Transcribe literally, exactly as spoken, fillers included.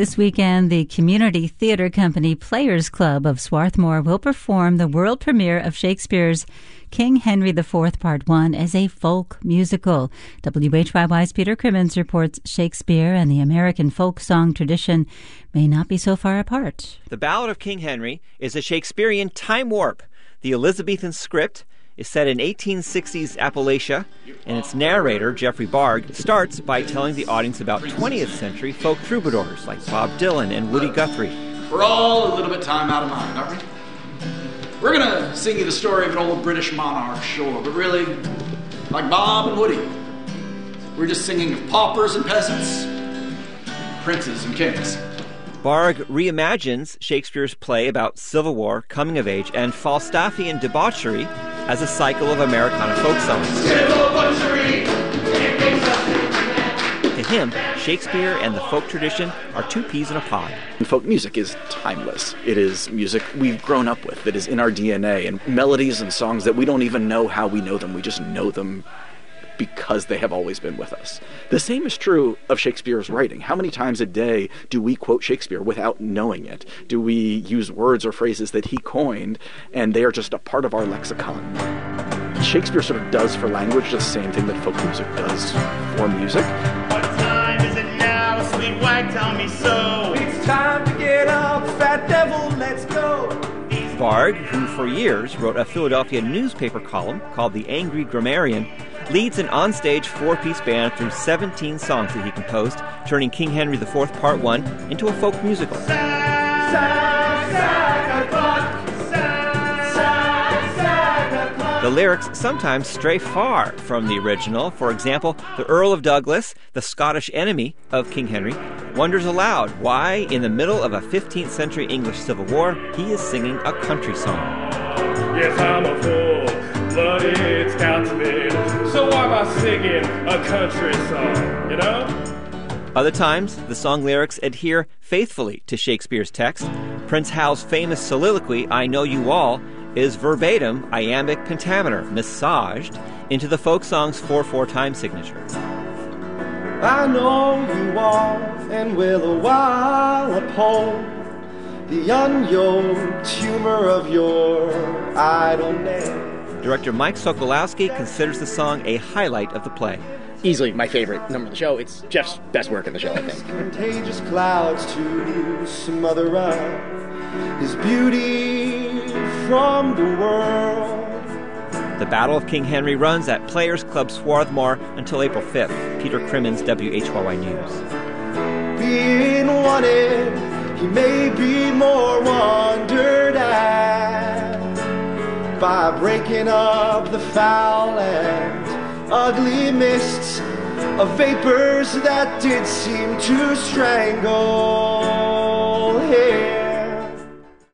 This weekend, the community theater company Players Club of Swarthmore will perform the world premiere of Shakespeare's King Henry the Fourth, Part one as a folk musical. W H Y Y's Peter Crimmins reports Shakespeare and the American folk song tradition may not be so far apart. The Ballad of King Henry is a Shakespearean time warp. The Elizabethan script is set in eighteen sixties Appalachia, and its narrator, Geoffrey Barg, starts by telling the audience about twentieth century folk troubadours like Bob Dylan and Woody Guthrie. We're all a little bit time out of mind, aren't we? We're going to sing you the story of an old British monarch, sure, but really, like Bob and Woody, we're just singing of paupers and peasants, princes and kings. Barg reimagines Shakespeare's play about Civil War, coming of age, and Falstaffian debauchery as a cycle of Americana folk songs. Civil butchery! To him, Shakespeare and the folk tradition are two peas in a pod. Folk music is timeless. It is music we've grown up with, that is in our D N A, and melodies and songs that we don't even know how we know them. We just know them because they have always been with us. The same is true of Shakespeare's writing. How many times a day do we quote Shakespeare without knowing it? Do we use words or phrases that he coined, and they are just a part of our lexicon? Shakespeare sort of does for language the same thing that folk music does for music. What time is it now, sweet wag, tell me so? It's time to get up, fat devil, let's go. Barg, who for years wrote a Philadelphia newspaper column called The Angry Grammarian, leads an onstage four-piece band through seventeen songs that he composed, turning King Henry the Fourth, Part one into a folk musical. Sack, sack, sack o'clock. Sack, sack, sack o'clock. The lyrics sometimes stray far from the original. For example, the Earl of Douglas, the Scottish enemy of King Henry, wonders aloud why, in the middle of a fifteenth century English Civil War, he is singing a country song. Yes, I'm a full-blooded Scotsman, so why am I singing a country song, you know? Other times, the song lyrics adhere faithfully to Shakespeare's text. Prince Hal's famous soliloquy, I Know You All, is verbatim iambic pentameter massaged into the folk song's four four time signature. I know you all, and will a while uphold the unyoked humor of your idle name. Director Mike Sokolowski considers the song a highlight of the play. Easily my favorite number of the show. It's Jeff's best work in the show, I think. Contagious clouds to smother up his beauty from the world. The Battle of King Henry runs at Players Club Swarthmore until April fifth. Peter Crimmins, W H Y Y News. Being wanted, he may be more wondered at by breaking up the foul and ugly mists of vapors that did seem to strangle